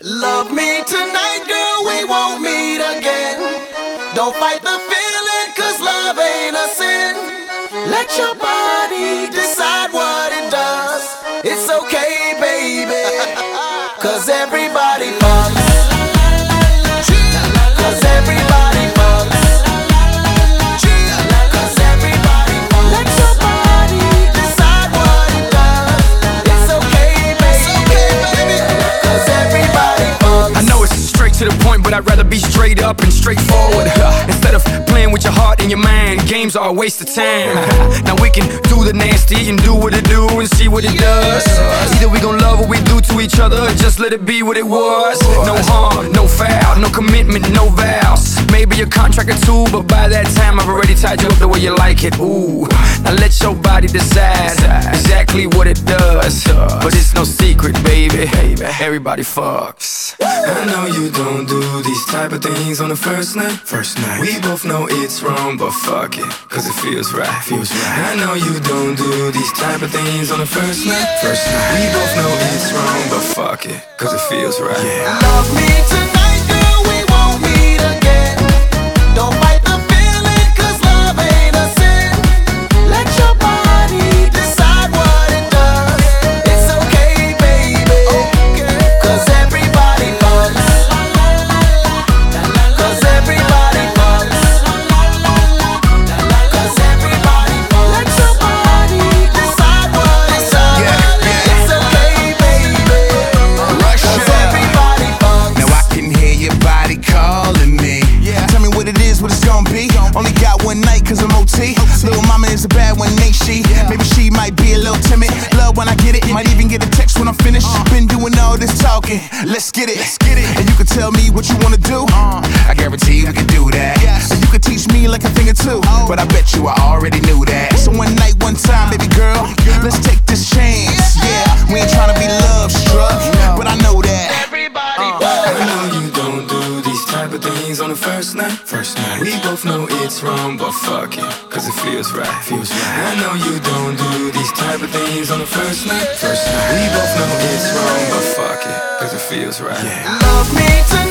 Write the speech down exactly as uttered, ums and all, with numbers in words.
Love me tonight, girl, we won't meet again. Don't fight the feeling, cause love ain't a sin. Let your body decide what it does. It's okay, baby, cause everybody fucks. Cause everybody fucks. Cause everybody fucks. Let your body decide what it does. It's okay, baby, cause everybody fucks. I know it's straight to the point, but I'd rather be straight up and straightforward. Instead of playing with your heart and your mind, games are a waste of time. Now we can do the nasty and do what it do and see what it does. Either we gon' love what we do to each other, or just let it be what it was. No harm, no foul, no commitment, no vows. Maybe a contract or two, but by that time I've already tied you up the way you like it. Ooh, now let your body decide exactly what it does. But it's no secret, baby, everybody fucks. I know you don't do these type of things on the first night. First night. We both know it's wrong, but fuck it, cause it feels right. Feels right. I know you don't do these type of things on the first night. First night. We both know it's wrong, but fuck it, cause it feels right. Yeah. Love me tonight, girl, we won't meet again. Don't fight the feeling, cause love ain't a sin. Let your body decide what it does. It's okay, baby, cause everybody fucks. Cause everybody fucks. Cause everybody fucks. Let your body decide what it does. It's okay, baby, cause everybody fucks. Now I can hear your body calling me. Tell me what it is, what it's gonna be. Only got one night cause I'm O T. Little mama is a bad one, ain't she? Maybe she might be a little timid. Love when I get it, might even get a text when I'm finished. Been doing all this talking, let's get it. And you can tell me what you wanna do, I guarantee you we can do that. And you can teach me like a thing or two, but I bet you I already knew that. So one night, one time, baby girl, let's take this chance. Yeah, we ain't tryna be love struck, but I know that Everybody I fucks. know you don't do these type of things on the first night. First night. We both know it's wrong, but fuck it, cause it feels right. Feels right. I know you don't do these type of things on the first night. First night. We both know it's wrong, but fuck it, cause it feels right. Yeah. Love me tonight.